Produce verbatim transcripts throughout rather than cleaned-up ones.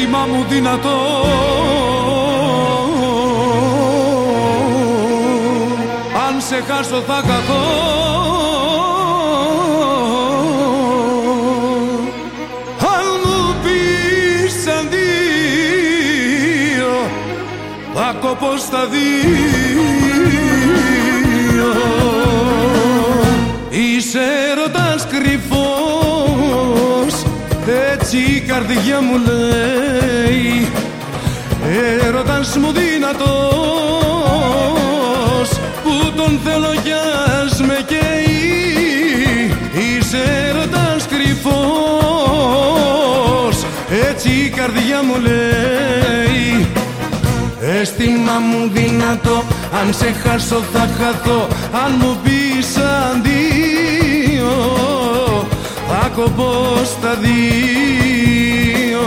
αίσθημα μου δυνατό, αν σε χάσω θα χαθώ. Αν μου πεις αντίο, θα κοπώ στα δύο. Είσαι έρωτας κρυφός, έτσι η καρδιά μου λέει. Έρωτας μου δυνατός, που τον θέλω κι ας με καίει. Είσαι έρωτας κρυφός, έτσι η καρδιά μου λέει. Αίσθημα μου δυνατό, αν σε χάσω θα χαθώ. Αν μου πεις αντίο, θα κοπώ στα δύο.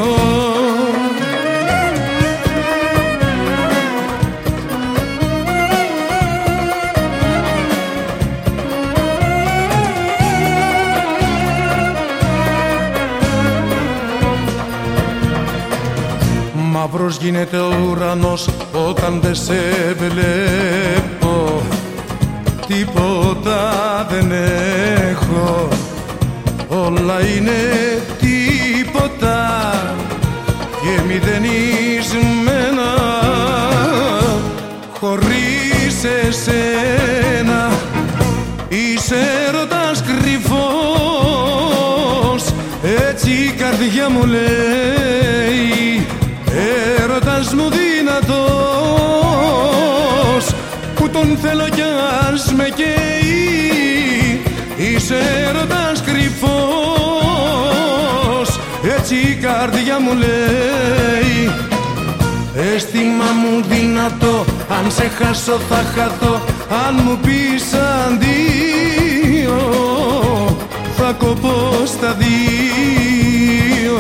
Μαύρος γίνεται ο ουρανός όταν δεν σε βλέπω. Τίποτα δεν έχω, όλα είναι τίποτα και μηδενισμένα χωρίς εσένα. Είσαι έρωτας κρυφός, έτσι η καρδιά μου λέει. Έρωτας μου δυνατός, που τον θέλω κι ας με καίει. Είσαι έρωτας κρυφός, έτσι η καρδιά μου λέει. Αίσθημα μου δυνατό, αν σε χάσω θα χαθώ. Αν μου πεις αντίο, θα κοπώ στα δύο.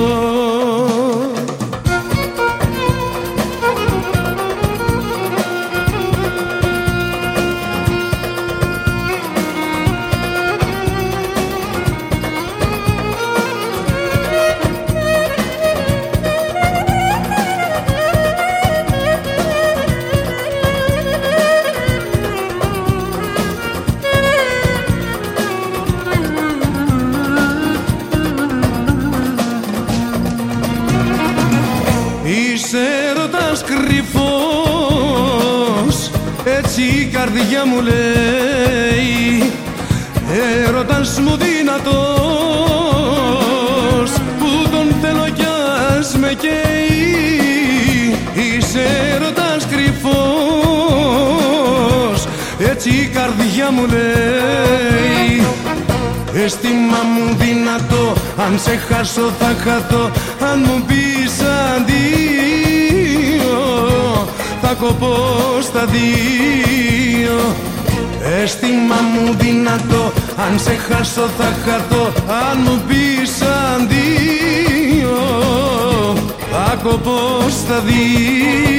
Είσαι έρωτας κρυφός, έτσι η καρδιά μου λέει. Έρωτας μου δυνατός, που τον θέλω κι ας με καίει. Είσαι έρωτας κρυφός, έτσι η καρδιά μου λέει. Αίσθημα μου δυνατό, αν σε χάσω θα χαθώ. Αν μου πεις αντίο, θα κοπώ στα δύο. Αίσθημα μου δυνατό, αν σε χάσω θα χαθώ. Αν μου πεις αντίο, θα κοπώ στα δύο.